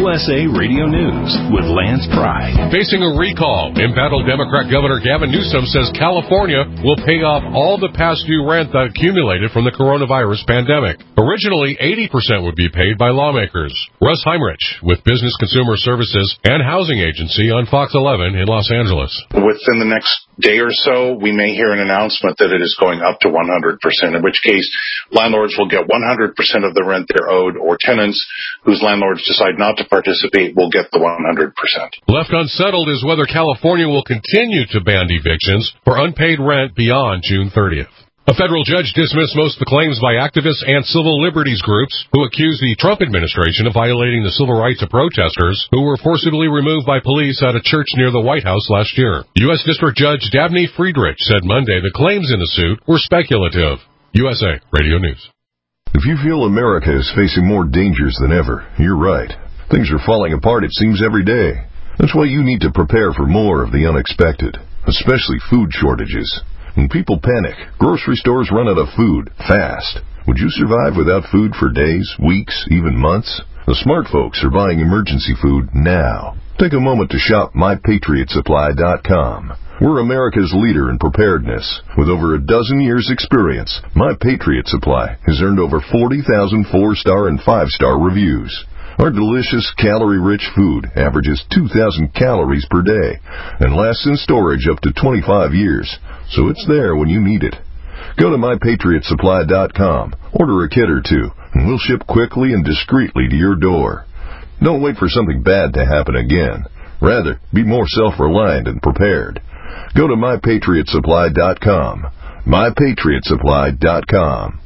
USA Radio News with Lance Pride. Facing a recall, embattled Democrat Governor Gavin Newsom says California will pay off all the past due rent that accumulated from the coronavirus pandemic. Originally, 80% would be paid by lawmakers. Russ Heinrich with Business Consumer Services and Housing Agency on Fox 11 in Los Angeles. Within the next day or so, we may hear an announcement that it is going up to 100%, in which case landlords will get 100% of the rent they're owed, or tenants whose landlords decide not to participate will get the 100%. Left unsettled is whether California will continue to ban evictions for unpaid rent beyond June 30th. A federal judge dismissed most of the claims by activists and civil liberties groups who accused the Trump administration of violating the civil rights of protesters who were forcibly removed by police at a church near the White House last year. U.S. District Judge Dabney Friedrich said Monday the claims in the suit were speculative. USA Radio News. If you feel America is facing more dangers than ever, you're right. Things are falling apart, it seems, every day. That's why you need to prepare for more of the unexpected, especially food shortages. When people panic, grocery stores run out of food fast. Would you survive without food for days, weeks, even months? The smart folks are buying emergency food now. Take a moment to shop MyPatriotSupply.com. We're America's leader in preparedness. With over a dozen years' experience, My Patriot Supply has earned over 40,000 4-star and 5-star reviews. Our delicious, calorie-rich food averages 2,000 calories per day and lasts in storage up to 25 years, so it's there when you need it. Go to MyPatriotSupply.com, order a kit or two, and we'll ship quickly and discreetly to your door. Don't wait for something bad to happen again. Rather, be more self-reliant and prepared. Go to MyPatriotSupply.com. MyPatriotSupply.com.